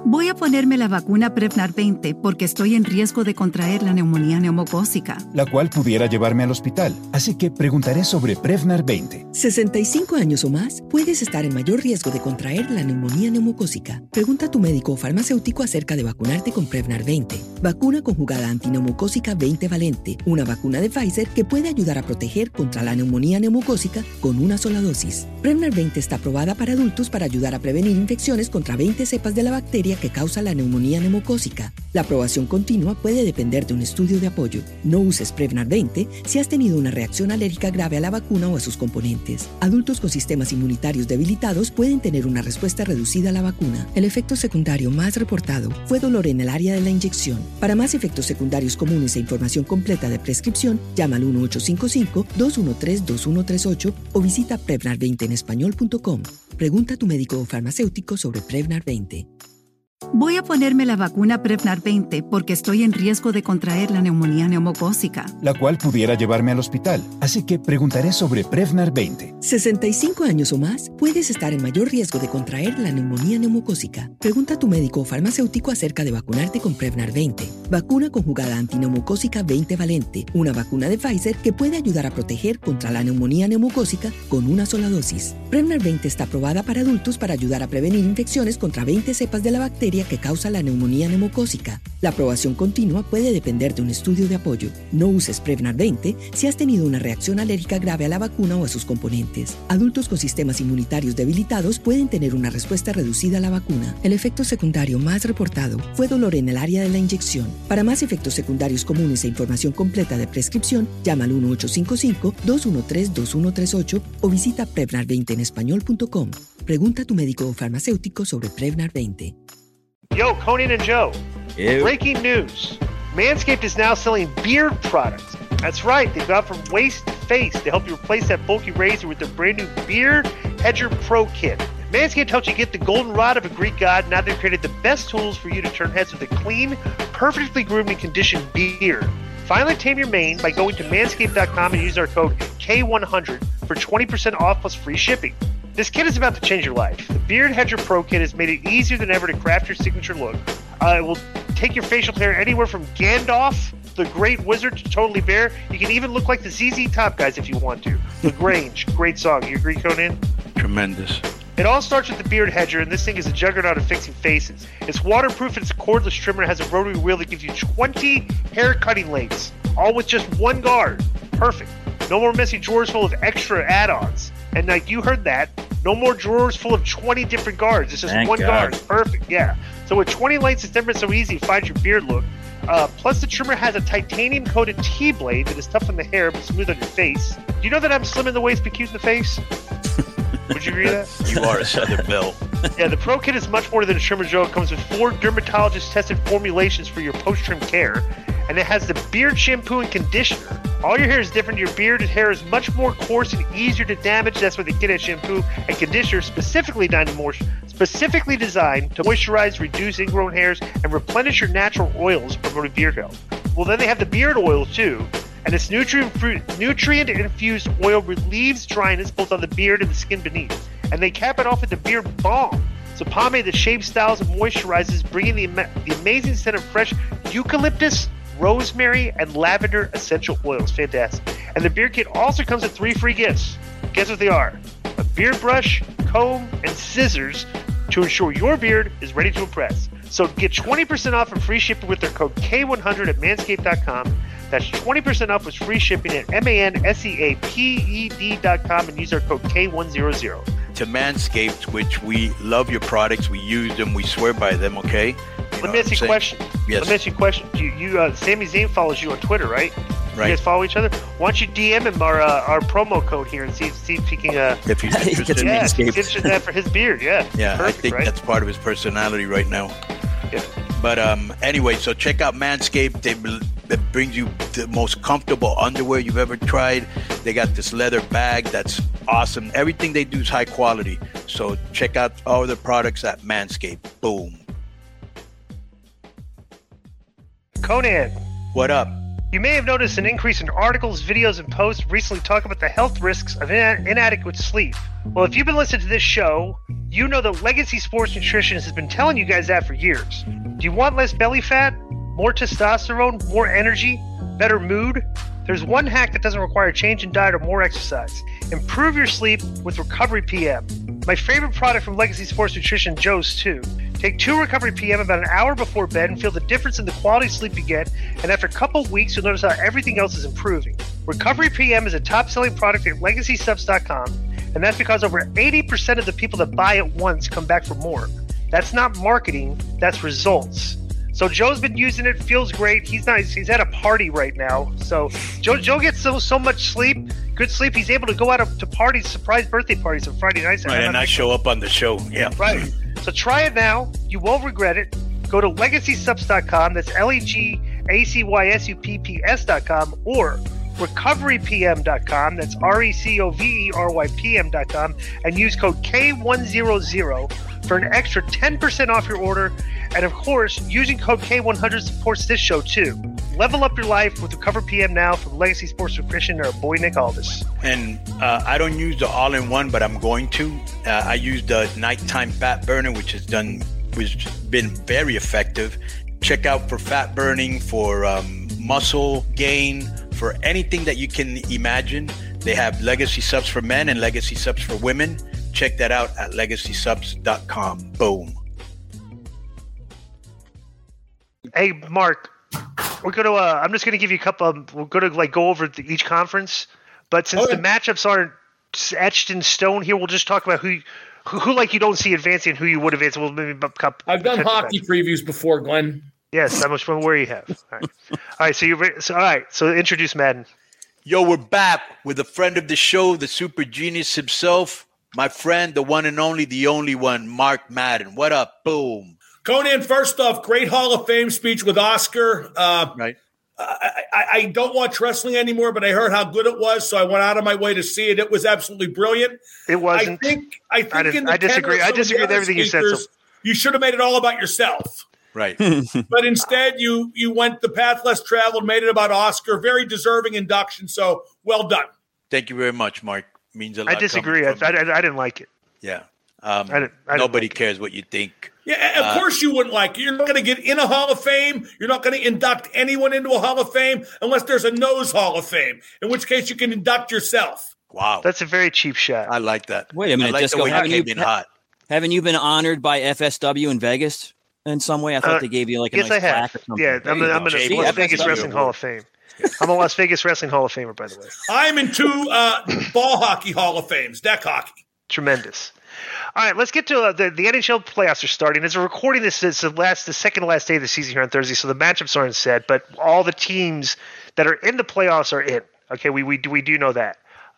Voy a ponerme la vacuna Prevnar 20 porque estoy en riesgo de contraer la neumonía neumocócica, la cual pudiera llevarme al hospital. Así que preguntaré sobre Prevnar 20. 65 años o más, puedes estar en mayor riesgo de contraer la neumonía neumocócica. Pregunta a tu médico o farmacéutico acerca de vacunarte con Prevnar 20. Vacuna conjugada antineumocócica 20 valente, una vacuna de Pfizer que puede ayudar a proteger contra la neumonía neumocócica con una sola dosis. Prevnar 20 está aprobada para adultos para ayudar a prevenir infecciones contra 20 cepas de la bacteria que causa la neumonía neumocócica. La aprobación continua puede depender de un estudio de apoyo. No uses Prevnar 20 si has tenido una reacción alérgica grave a la vacuna o a sus componentes. Adultos con sistemas inmunitarios debilitados pueden tener una respuesta reducida a la vacuna. El efecto secundario más reportado fue dolor en el área de la inyección. Para más efectos secundarios comunes e información completa de prescripción, llama al 1-855-213-2138 o visita Prevnar20enespañol.com. Pregunta a tu médico o farmacéutico sobre Prevnar 20. Voy a ponerme la vacuna Prevnar 20 porque estoy en riesgo de contraer la neumonía neumocócica, la cual pudiera llevarme al hospital. Así que preguntaré sobre Prevnar 20. 65 años o más, puedes estar en mayor riesgo de contraer la neumonía neumocócica. Pregunta a tu médico o farmacéutico acerca de vacunarte con Prevnar 20. Vacuna conjugada antineumocócica 20 valente, una vacuna de Pfizer que puede ayudar a proteger contra la neumonía neumocócica con una sola dosis. Prevnar 20 está aprobada para adultos para ayudar a prevenir infecciones contra 20 cepas de la bacteria que causa la neumonía neumocócica. La aprobación continua puede depender de un estudio de apoyo. No uses Prevnar 20 si has tenido una reacción alérgica grave a la vacuna o a sus componentes. Adultos con sistemas inmunitarios debilitados pueden tener una respuesta reducida a la vacuna. El efecto secundario más reportado fue dolor en el área de la inyección. Para más efectos secundarios comunes e información completa de prescripción, llama al 1-855-213-2138 o visita Prevnar20enespañol.com. Pregunta a tu médico o farmacéutico sobre Prevnar 20. Yo, Conan and Joe. Ew. Breaking news. Manscaped is now selling beard products. That's right. They've gone from waist to face to help you replace that bulky razor with their brand new Beard Hedger Pro Kit. Manscaped helps you get the golden rod of a Greek god. Now they've created the best tools for you to turn heads with a clean, perfectly groomed and conditioned beard. Finally tame your mane by going to manscaped.com and use our code K100 for 20% off plus free shipping. This kit is about to change your life. The Beard Hedger Pro Kit has made it easier than ever to craft your signature look. It will take your facial hair anywhere from Gandalf, the Great Wizard, to Totally Bare. You can even look like the ZZ Top guys if you want to. LaGrange, great song. You agree, Conan? Tremendous. It all starts with the Beard Hedger, and this thing is a juggernaut of fixing faces. It's waterproof, and it's a cordless trimmer, and has a rotary wheel that gives you 20 hair cutting lengths, all with just one guard. Perfect. No more messy drawers full of extra add-ons. And like you heard that, no more drawers full of 20 different guards. It's just one guard. Perfect, yeah. So with 20 lengths, it's never so easy to find your beard look. Plus, the trimmer has a titanium-coated T-blade that is tough on the hair but smooth on your face. Do you know that I'm slim in the waist but cute in the face? Would you agree with that? You are a Southern Belle. Yeah, the Pro Kit is much more than a trimmer, Joe. It comes with 4 dermatologist-tested formulations for your post-trim care. And it has the beard shampoo and conditioner. All your hair is different. Your bearded hair is much more coarse and easier to damage. That's why the Kit has shampoo and conditioner specifically designed to moisturize, reduce ingrown hairs, and replenish your natural oils, promoting beard health. Well, then they have the beard oil, too. And its nutrient-infused oil relieves dryness both on the beard and the skin beneath. And they cap it off with the beard balm. It's a pomade that shaves, styles, and moisturizes, bringing the amazing scent of fresh eucalyptus, rosemary, and lavender essential oils. Fantastic. And the beard kit also comes with 3 free gifts. Guess what they are? A beard brush, comb, and scissors to ensure your beard is ready to impress. So get 20% off and free shipping with their code K100 at manscaped.com. That's 20% off with free shipping at manscaped.com and use our code K100. To Manscaped, which we love your products, we use them, we swear by them, okay? Let me ask you a question. Yes. Let me ask you a question. Sami Zayn follows you on Twitter, right? Right. You guys follow each other? Why don't you DM him our promo code here and see if he can... if he's interested. Yeah, he's interested in that for his beard, yeah. Yeah, perfect, I think right? That's part of his personality right now. Yeah. But anyway, so check out Manscaped. That brings you the most comfortable underwear you've ever tried. They got this leather bag that's awesome. Everything they do is high quality. So check out all their products at Manscaped. Boom. Conan. What up? You may have noticed an increase in articles, videos, and posts recently talking about the health risks of inadequate sleep. Well, if you've been listening to this show, You know that Legacy Sports Nutrition has been telling you guys that for years. Do you want less belly fat, more testosterone, more energy, better mood? There's one hack that doesn't require a change in diet or more exercise. Improve your sleep with Recovery PM. My favorite product from Legacy Sports Nutrition, Joe's too. Take 2 Recovery PM about an hour before bed and feel the difference in the quality of sleep you get, and after a couple of weeks, you'll notice how everything else is improving. Recovery PM is a top-selling product at LegacySubs.com, and that's because over 80% of the people that buy it once come back for more. That's not marketing, that's results. So Joe's been using it, feels great. He's at a party right now. So Joe gets so much sleep, good sleep. He's able to go out to parties, surprise birthday parties on Friday nights. Right, and I show up on the show. Yeah. Right. So try it now. You won't regret it. Go to LegacySubs.com. That's LegacySupps.com or RecoveryPM.com. That's RecoveryPM.com. And use code K100 for an extra 10% off your order. And of course, using code K100 supports this show too. Level up your life with Recover PM now from Legacy Sports Nutrition and our boy Nick Aldis. And I don't use the all-in-one, but I'm going to. I use the nighttime fat burner, which has been very effective. Check out for fat burning, for muscle gain, for anything that you can imagine. They have Legacy Subs for men and Legacy Subs for women. Check that out at LegacySubs.com. Boom. Hey, Mark, we're going to. I'm just going to give you a couple. We're going to go over each conference, but since the matchups aren't etched in stone here, we'll just talk about who you don't see advancing and who you would advance. We'll maybe I've done hockey previews before, Glenn. Yes, how much fun where you have. All right. All right. So introduce Madden. Yo, we're back with a friend of the show, the super genius himself, my friend, the one and only, the only one, Mark Madden. What up? Boom. Conan, first off, great Hall of Fame speech with Oscar. Right. I don't watch wrestling anymore, but I heard how good it was, so I went out of my way to see it. It was absolutely brilliant. It wasn't. I disagree. I disagree with everything you said. You should have made it all about yourself. Right. But instead, you went the path less traveled, made it about Oscar. Very deserving induction, so well done. Thank you very much, Mark. Means a lot. I disagree. I didn't like it. Yeah. Nobody cares what you think. Yeah, of course you wouldn't like it. You're not going to get in a Hall of Fame. You're not going to induct anyone into a Hall of Fame unless there's a nose Hall of Fame, in which case you can induct yourself. Wow. That's a very cheap shot. I like that. Wait a minute, Disco. Haven't you been honored by FSW in Vegas in some way? I thought they gave you like a nice plaque or something. Yeah, I'm in the Las Vegas Wrestling Hall of Fame. I'm a Las Vegas Wrestling Hall of Famer, by the way. I'm in 2 ball hockey Hall of Fames, deck hockey. Tremendous. All right, let's get to the NHL playoffs are starting. As we're recording this, it's the second to last day of the season here on Thursday, so the matchups aren't set, but all the teams that are in the playoffs are in. Okay, we do know that.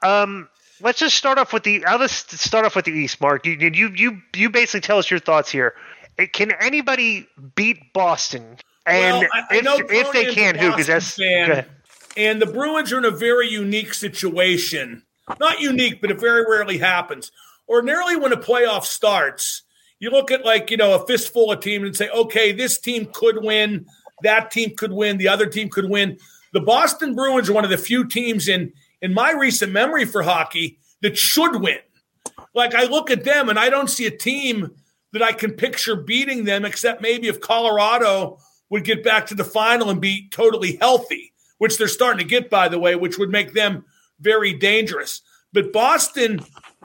Let's just start off with the East, Mark. You basically tell us your thoughts here. Can anybody beat Boston? And if they can, who? Because that's and the Bruins are in a very unique situation. Not unique, but it very rarely happens. Ordinarily, when a playoff starts, you look at a fistful of teams and say, okay, this team could win, that team could win, the other team could win. The Boston Bruins are one of the few teams in my recent memory for hockey that should win. I look at them and I don't see a team that I can picture beating them, except maybe if Colorado would get back to the final and be totally healthy, which they're starting to get, by the way, which would make them very dangerous. But Boston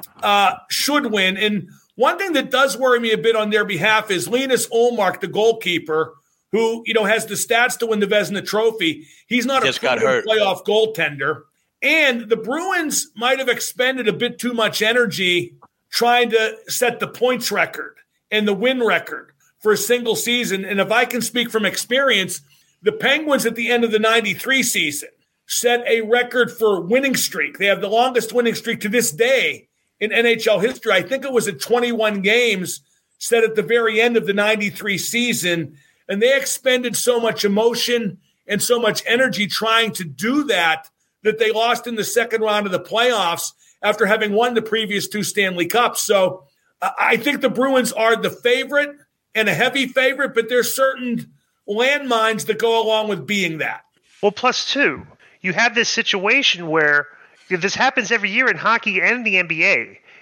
should win. And one thing that does worry me a bit on their behalf is Linus Ullmark, the goalkeeper, who has the stats to win the Vezina Trophy. He's not a playoff goaltender. And the Bruins might have expended a bit too much energy trying to set the points record and the win record for a single season. And if I can speak from experience, the Penguins at the end of the 93 season set a record for winning streak. They have the longest winning streak to this day in NHL history. I think it was at 21 games set at the very end of the 93 season. And they expended so much emotion and so much energy trying to do that they lost in the second round of the playoffs after having won the previous 2 Stanley Cups. So I think the Bruins are the favorite and a heavy favorite, but there's certain landmines that go along with being that. Well, +2. You have this situation where this happens every year in hockey and the NBA.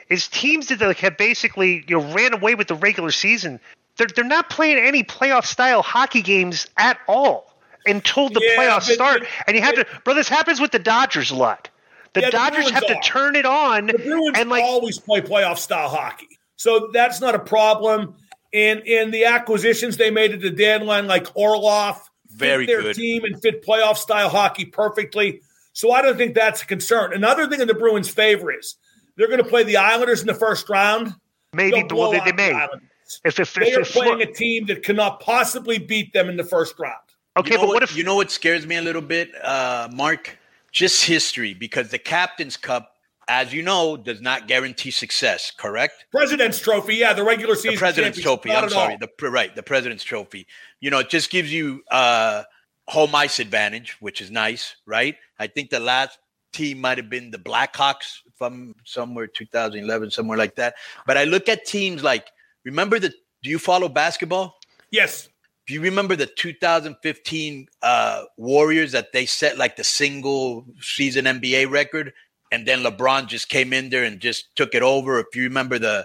is teams that like have basically ran away with the regular season. They're not playing any playoff style hockey games at all until the playoffs start. And you have to, bro. This happens with the Dodgers a lot. The Dodgers have to turn it on. The Bruins and always play playoff style hockey, so that's not a problem. In the acquisitions they made at the deadline, like Orlov, very fit their good team and fit playoff style hockey perfectly. So I don't think that's a concern. Another thing in the Bruins' favor is they're going to play the Islanders in the first round. Maybe, well, they may. If they are playing a team that cannot possibly beat them in the first round. Okay, but what if you know what scares me a little bit, Mark? Just history, because the Captain's Cup, as you know, does not guarantee success. Correct? President's Trophy, the regular season. The President's Trophy. I'm sorry, the President's Trophy. It just gives you home ice advantage, which is nice, right? I think the last team might have been the Blackhawks from somewhere 2011, somewhere like that. But I look at teams like. Do you follow basketball? Yes. Do you remember the 2015 Warriors that they set like the single season NBA record? And then LeBron just came in there and just took it over. If you remember the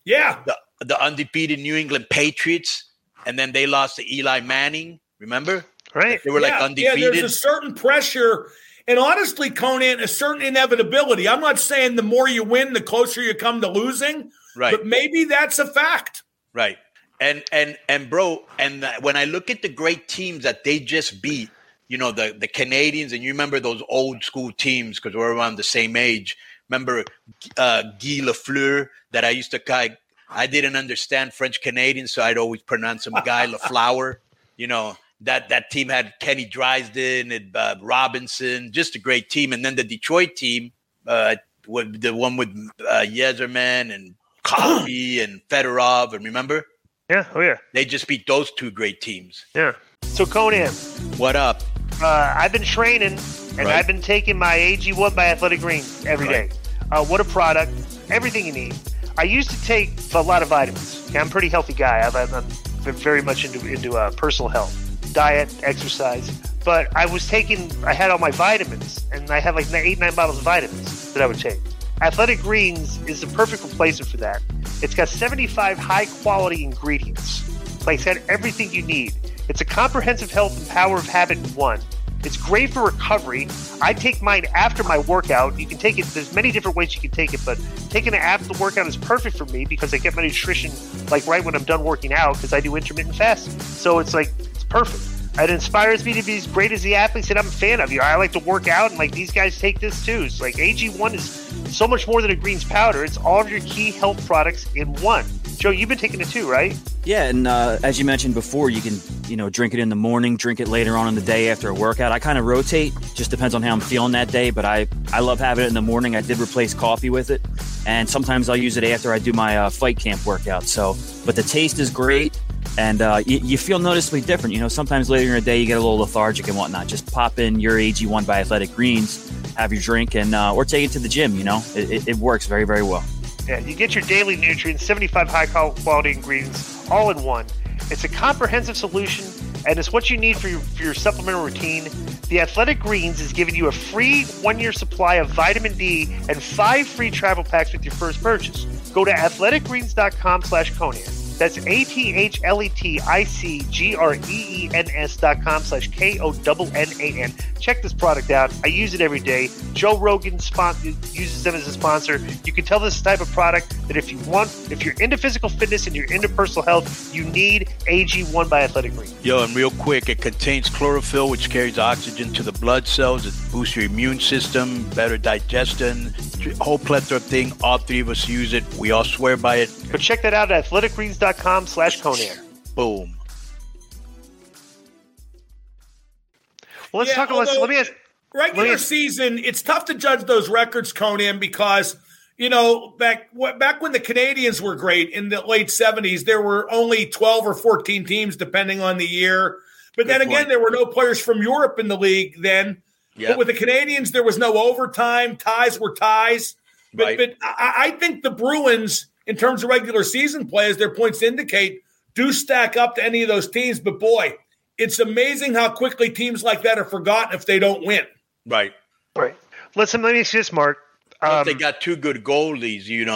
undefeated New England Patriots, and then they lost to Eli Manning, remember? Right. They were like undefeated. Yeah, there's a certain pressure. And honestly, Conan, a certain inevitability. I'm not saying the more you win, the closer you come to losing. Right. But maybe that's a fact. Right. And bro, when I look at the great teams that they just beat, the Canadians, and you remember those old school teams because we're around the same age. Remember Guy Lafleur that I used to I didn't understand French Canadian, so I'd always pronounce him Guy Lafleur. That team had Kenny Drysdale and Robinson, just a great team. And then the Detroit team, the one with Yzerman and Coffey and Fedorov, and remember? Yeah, oh yeah. They just beat those two great teams. Yeah. So Conan, what up? I've been training, and I've been taking my AG1 by Athletic Greens every day. What a product! Everything you need. I used to take a lot of vitamins. Okay, I'm a pretty healthy guy. I'm very much into personal health, diet, exercise. But I had all my vitamins, and I had like 8-9 bottles of vitamins that I would take. Athletic Greens is the perfect replacement for that. It's got 75 high-quality ingredients. Like it's got everything you need. It's a comprehensive health and power of habit in one. It's great for recovery. I take mine after my workout. You can take it. There's many different ways you can take it, but taking it after the workout is perfect for me because I get my nutrition like right when I'm done working out because I do intermittent fasting. So it's perfect. It inspires me to be as great as the athletes that I'm a fan of. I like to work out, and these guys take this too. It's AG1 is so much more than a greens powder. It's all of your key health products in one. Joe, you've been taking it too, right? Yeah, and as you mentioned before, you can drink it in the morning, drink it later on in the day after a workout. I kind of rotate, just depends on how I'm feeling that day. But I love having it in the morning. I did replace coffee with it, and sometimes I'll use it after I do my fight camp workout. But the taste is great. And you feel noticeably different. Sometimes later in the day you get a little lethargic and whatnot. Just pop in your AG1 by Athletic Greens, have your drink, and or take it to the gym. It works very, very well. Yeah, you get your daily nutrients, 75 high-quality ingredients, all in one. It's a comprehensive solution, and it's what you need for your supplemental routine. The Athletic Greens is giving you a free 1-year supply of vitamin D and 5 free travel packs with your first purchase. Go to athleticgreens.com/Conan. That's athleticgreens.com/KONNAN. Check this product out. I use it every day. Joe Rogan uses them as a sponsor. You can tell this is the type of product that if you're into physical fitness and you're into personal health, you need AG1 by Athletic Greens. Yo, and real quick, it contains chlorophyll, which carries oxygen to the blood cells. It boosts your immune system, better digestion, whole plethora of things. All three of us use it. We all swear by it. But check that out at athleticgreens.com/Conair. Boom. Well, let's talk about. Let me ask. Regular season, it's tough to judge those records, Conan, because back when the Canadians were great in the late 70s, there were only 12 or 14 teams depending on the year. But then again, there were no players from Europe in the league then. Yep. But with the Canadians, there was no overtime. Ties were ties. But I think the Bruins, in terms of regular season play, as their points indicate, do stack up to any of those teams. But boy, it's amazing how quickly teams like that are forgotten if they don't win. Right. Listen, let me ask you this, Mark. They got two good goalies,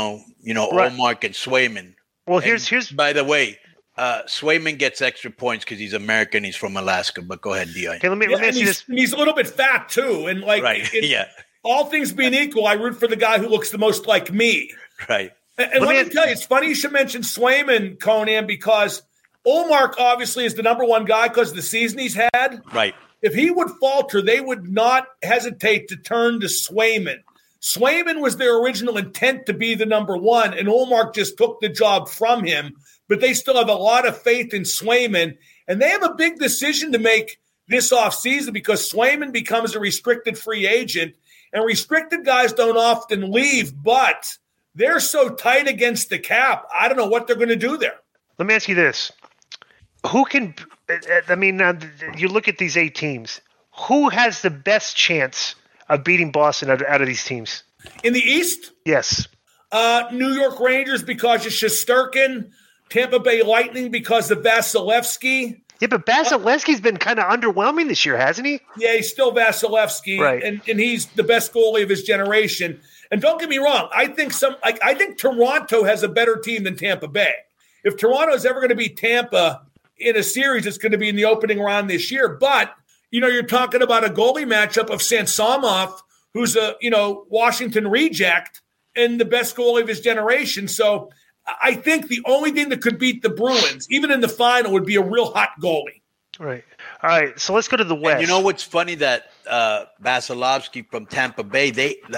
Right. Olmark and Swayman. Well, And here's by the way, Swayman gets extra points because he's American. He's from Alaska. But go ahead, Dion. okay. Let me ask you this. And he's a little bit fat too, and like Right. Yeah. all things being equal, I root for the guy who looks the most like me. Right. And let me tell you, it's funny you should mention Swayman, Conan, because Olmark obviously is the number one guy because of the season he's had. Right. If he would falter, they would not hesitate to turn to Swayman. Swayman was their original intent to be the number one, and Olmark just took the job from him. But they still have a lot of faith in Swayman, and they have a big decision to make this offseason because Swayman becomes a restricted free agent, and restricted guys don't often leave, but they're so tight against the cap. I don't know what they're going to do there. Let me ask you this. Who can – I mean, you look at these 8 teams. Who has the best chance of beating Boston out of these teams? In the East, Yes. New York Rangers because of Shesterkin, Tampa Bay Lightning because of Vasilevsky. Yeah, but Vasilevsky's been kind of underwhelming this year, hasn't he? Yeah, he's still Vasilevsky, Right. and he's the best goalie of his generation. And don't get me wrong, I think Toronto has a better team than Tampa Bay. If Toronto is ever going to beat Tampa in a series, it's going to be in the opening round this year. But you're talking about a goalie matchup of Samsonov, who's a Washington reject and the best goalie of his generation. So I think the only thing that could beat the Bruins, even in the final, would be a real hot goalie. Right. All right, so let's go to the West. And you know what's funny that Vasilevsky from Tampa Bay,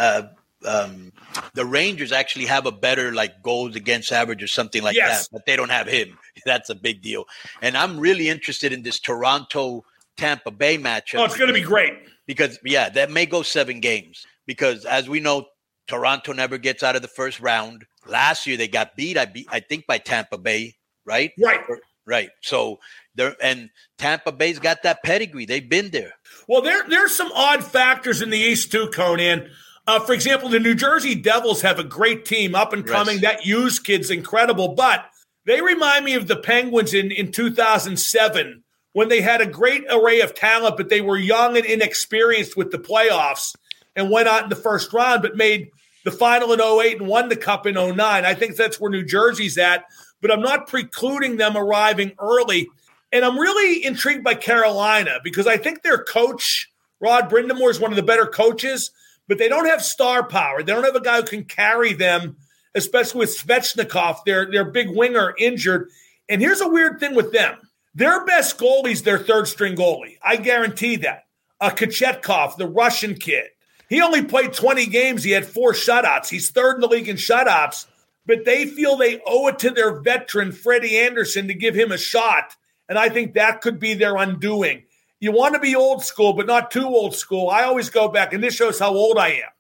the Rangers actually have a better goals against average or something like Yes. that, but they don't have him. That's a big deal. And I'm really interested in this Toronto-Tampa Bay matchup. Oh, it's going to be great. Because, that may go 7 games. Because, as we know, Toronto never gets out of the first round. Last year, they got beat, I think, by Tampa Bay, right? Right. So, Tampa Bay's got that pedigree. They've been there. Well, there's some odd factors in the East too, Conan. For example, the New Jersey Devils have a great team up and coming. Yes. That Hughes kid's incredible, but they remind me of the Penguins in 2007 when they had a great array of talent, but they were young and inexperienced with the playoffs and went out in the first round, but made the final in 2008 and won the Cup in 2009. I think that's where New Jersey's at, but I'm not precluding them arriving early. And I'm really intrigued by Carolina because I think their coach, Rod Brindamore, is one of the better coaches, but they don't have star power. They don't have a guy who can carry them, especially with Svechnikov, their big winger, injured. And here's a weird thing with them. Their best goalie's their third-string goalie. I guarantee that. Kochetkov, the Russian kid. He only played 20 games. He had 4 shutouts. He's third in the league in shutouts. But they feel they owe it to their veteran, Freddie Anderson, to give him a shot. And I think that could be their undoing. You want to be old school, but not too old school. I always go back, and this shows how old I am.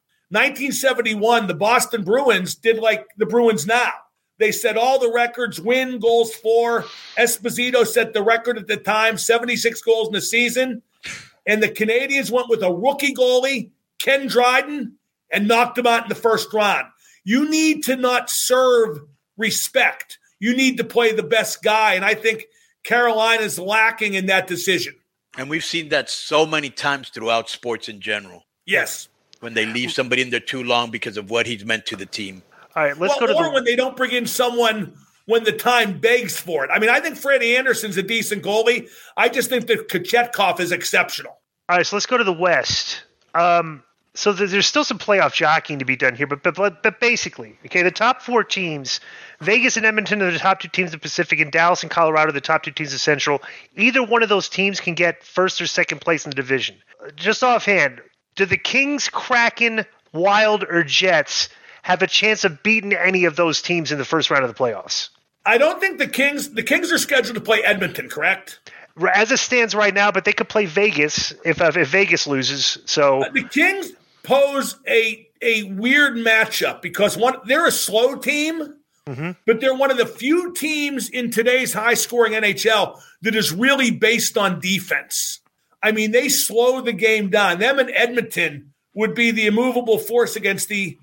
1971, the Boston Bruins did like the Bruins now. They set all the records, win, goals for. Esposito set the record at the time, 76 goals in the season. And the Canadians went with a rookie goalie, Ken Dryden, and knocked him out in the first round. You need to not serve respect. You need to play the best guy. And I think Carolina's lacking in that decision. And we've seen that so many times throughout sports in general. Yes. When they leave somebody in there too long because of what he's meant to the team. All right, let's go to when they don't bring in someone when the time begs for it. I mean, I think Freddie Anderson's a decent goalie. I just think that Kochetkov is exceptional. All right, so let's go to the West. So there's still some playoff jockeying to be done here, but basically, okay, the top 4 teams, Vegas and Edmonton are the top 2 teams in the Pacific, and Dallas and Colorado are the top 2 teams in Central. Either one of those teams can get first or second place in the division. Just offhand, do the Kings, Kraken, Wild, or Jets have a chance of beating any of those teams in the first round of the playoffs? I don't think the Kings are scheduled to play Edmonton, correct? As it stands right now, but they could play Vegas if Vegas loses. So the Kings pose a weird matchup because they're a slow team, but they're one of the few teams in today's high-scoring NHL that is really based on defense. I mean, they slow the game down. Them and Edmonton would be the immovable force against the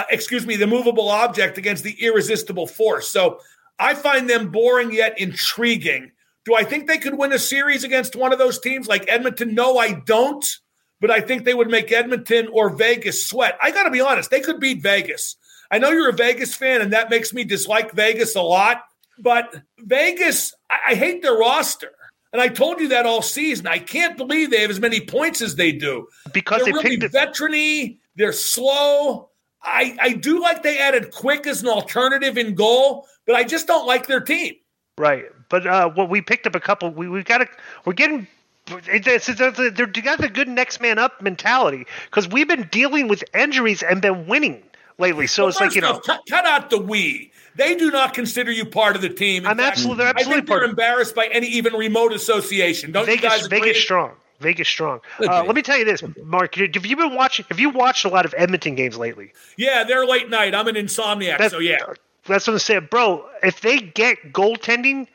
movable object against the irresistible force. So I find them boring yet intriguing. Do I think they could win a series against one of those teams like Edmonton? No, I don't. But I think they would make Edmonton or Vegas sweat. I got to be honest, they could beat Vegas. I know you're a Vegas fan, and that makes me dislike Vegas a lot. But Vegas, I hate their roster. And I told you that all season. I can't believe they have as many points as they do. Because they're really veteran-y. They're slow. I do like they added Quick as an alternative in goal, but I just don't like their team. Right. But we picked up a couple. We're getting. They got the good next man up mentality because we've been dealing with injuries and been winning lately. So it's like, cut out the we. They do not consider you part of the team. I'm absolutely I think they're embarrassed by any even remote association. Don't you guys agree? Vegas strong. Let me tell you this, Mark. Have you watched a lot of Edmonton games lately? Yeah, they're late night. I'm an insomniac, so yeah. That's what I'm saying, bro. If they get goaltending,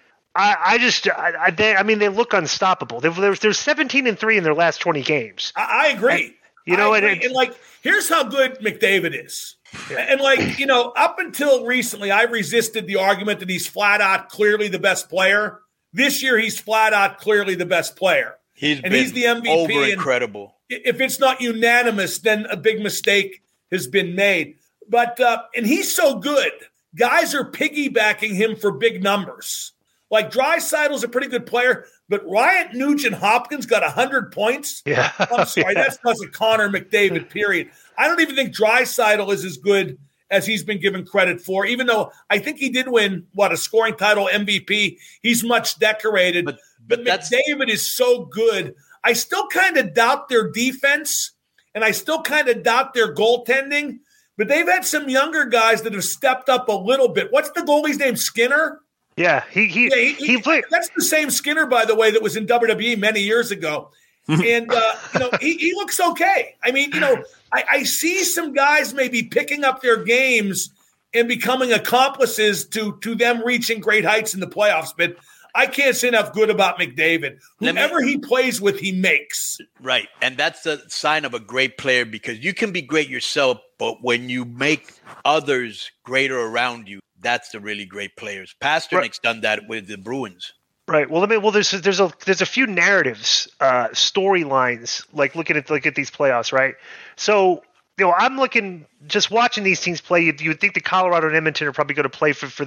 they look unstoppable. They're 17-3 in their last 20 games. I agree. And here's how good McDavid is. Yeah. And up until recently, I resisted the argument that he's flat out clearly the best player. This year, he's flat out clearly the best player. He's the MVP. Over incredible. If it's not unanimous, then a big mistake has been made. But and he's so good. Guys are piggybacking him for big numbers. Like Draisaitl's a pretty good player, but Ryan Nugent-Hopkins got 100 points. Yeah. I'm sorry, that's because of Connor McDavid, period. I don't even think Draisaitl is as good as he's been given credit for, even though I think he did win, a scoring title, MVP. He's much decorated. But McDavid is so good. I still kind of doubt their defense, and I still kind of doubt their goaltending, but they've had some younger guys that have stepped up a little bit. What's the goalie's name, Skinner? Yeah, he played. That's the same Skinner, by the way, that was in WWE many years ago. And, he looks okay. I mean, I see some guys maybe picking up their games and becoming accomplices to them reaching great heights in the playoffs. But I can't say enough good about McDavid. Whoever he plays with, he makes. Right. And that's the sign of a great player because you can be great yourself, but when you make others greater around you, that's the really great players. Pasternak's done that with the Bruins. Right. Well, there's a few narratives, storylines, like look at these playoffs, right? So, I'm looking, just watching these teams play. You would think the Colorado and Edmonton are probably going to play for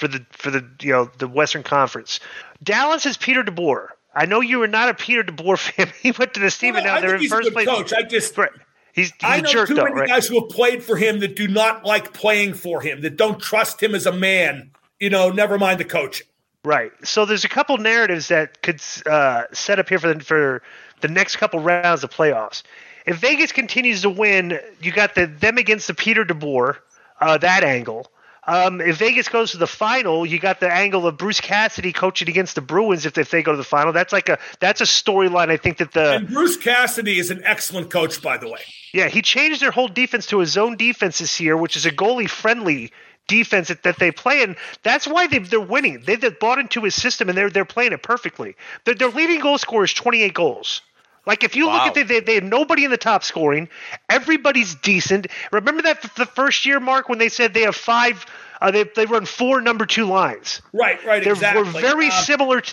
the Western Conference. Dallas is Peter DeBoer. I know you were not a Peter DeBoer fan. He went to this team and now they're in first place. Coach. He's I a know jerk, too though, many right? guys who have played for him that do not like playing for him, that don't trust him as a man. Never mind the coaching. Right. So there's a couple narratives that could set up here for the next couple rounds of playoffs. If Vegas continues to win, you got them against the Peter DeBoer, that angle. If Vegas goes to the final, you got the angle of Bruce Cassidy coaching against the Bruins if they go to the final. That's a storyline. I think and Bruce Cassidy is an excellent coach, by the way. Yeah, he changed their whole defense to a zone defense this year, which is a goalie-friendly defense that they play, and that's why they're winning. They've bought into his system, and they're playing it perfectly. Their leading goal scorer is 28 goals. Like, if you look at they have nobody in the top scoring. Everybody's decent. Remember that the first year, Mark, when they said they have five they run 4 number 2 lines. Right, exactly. We're very similar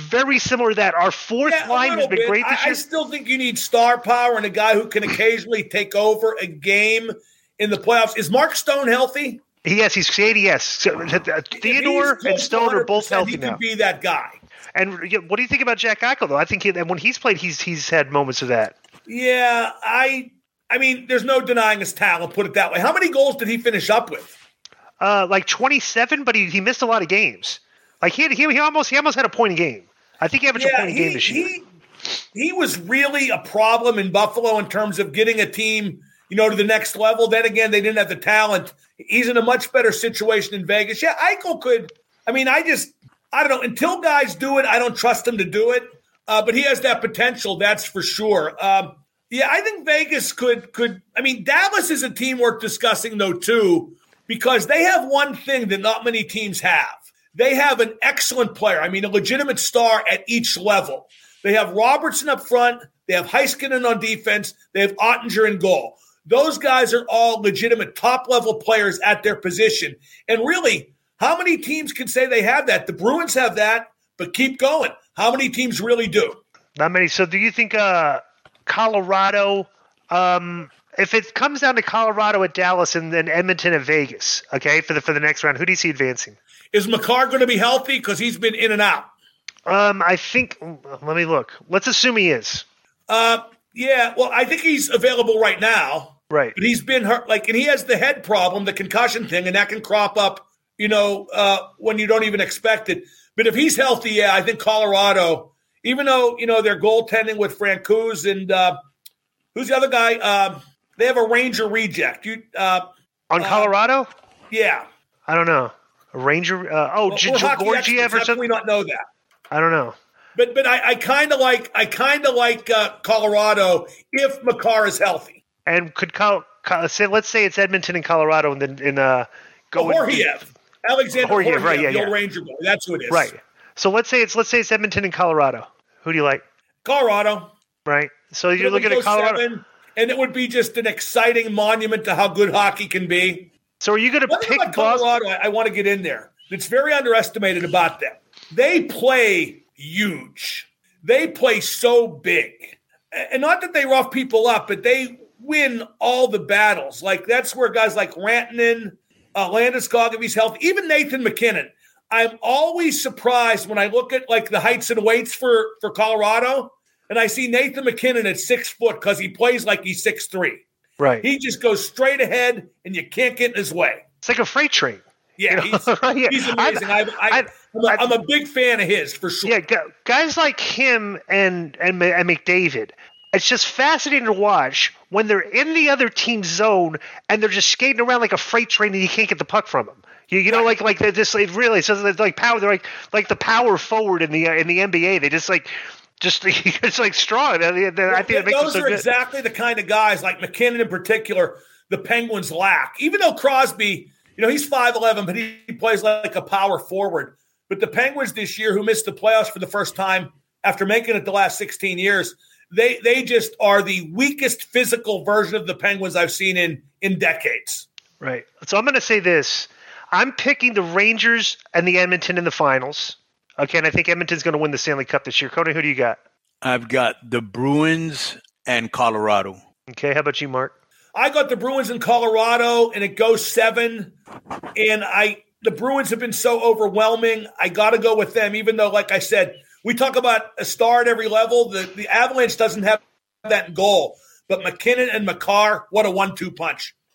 to that. Our fourth line has been great this year. I still think you need star power and a guy who can occasionally take over a game in the playoffs. Is Mark Stone healthy? Yes, he's 80, yes. So, Theodore and Stone are both healthy now. He could be that guy. And what do you think about Jack Eichel, though? I think when he's played, he's had moments of that. Yeah, I mean, there's no denying his talent, put it that way. How many goals did he finish up with? Like 27, but he missed a lot of games. Like he almost had a point a game. I think he averaged a point a game this year. He was really a problem in Buffalo in terms of getting a team, to the next level. Then again, they didn't have the talent. He's in a much better situation in Vegas. Yeah, Eichel could. I mean, I don't know. Until guys do it, I don't trust him to do it. But he has that potential, that's for sure. Yeah, I think Vegas could. I mean, Dallas is a team worth discussing, though, too, because they have one thing that not many teams have. They have an excellent player. I mean, a legitimate star at each level. They have Robertson up front. They have Heiskanen on defense. They have Ottinger in goal. Those guys are all legitimate top-level players at their position. And really, how many teams can say they have that? The Bruins have that, but keep going. How many teams really do? Not many. So do you think Colorado if it comes down to Colorado at Dallas and then Edmonton at Vegas, okay, for the next round, who do you see advancing? Is Makar going to be healthy? Because he's been in and out. I think. Let me look. Let's assume he is. Yeah. Well, I think he's available right now. Right. But he's been hurt. And he has the head problem, the concussion thing, and that can crop up, when you don't even expect it. But if he's healthy, yeah, I think Colorado, even though, they're goaltending with Francouz and who's the other guy? They have a Ranger reject. On Colorado? Yeah. I don't know. A Ranger? Georgiev or something? We not know that. I don't know. But I kind of like Colorado if Makar is healthy. And could let's say it's Edmonton and Colorado, and then Horhiev, Alexander Horhiev, right? Yeah, the old Ranger boy. That's who it is. Right. So let's say it's Edmonton and Colorado. Who do you like? Colorado. Right. So you're looking at Colorado, 7, and it would be just an exciting monument to how good hockey can be. So are you going to pick Colorado? I want to get in there. It's very underestimated about them. They play huge. They play so big. And not that they rough people up, but they win all the battles. Like, that's where guys like Rantanen, Landeskog, if he's healthy, even Nathan McKinnon. I'm always surprised when I look at, like, the heights and weights for Colorado, and I see Nathan McKinnon at 6 foot because he plays like he's 6'3". Right. He just goes straight ahead, and you can't get in his way. It's like a freight train. Yeah, he's amazing. I'm a big fan of his, for sure. Yeah, guys like him and McDavid, it's just fascinating to watch when they're in the other team's zone and they're just skating around like a freight train and you can't get the puck from them. Like they're just like power. They're like the power forward in the NBA. They just it's like strong. I think it makes them so good. Exactly the kind of guys like McKinnon in particular the Penguins lack. Even though Crosby, he's 5'11", but he plays like a power forward. But the Penguins this year, who missed the playoffs for the first time after making it the last 16 years, they just are the weakest physical version of the Penguins I've seen in decades. Right. So I'm going to say this. I'm picking the Rangers and the Edmonton in the finals. Okay, and I think Edmonton's going to win the Stanley Cup this year. Conan, who do you got? I've got the Bruins and Colorado. Okay, how about you, Mark? I got the Bruins in Colorado, and it goes 7. And the Bruins have been so overwhelming. I got to go with them, even though, like I said, we talk about a star at every level. The Avalanche doesn't have that in goal. But McKinnon and Makar, what a 1-2 punch.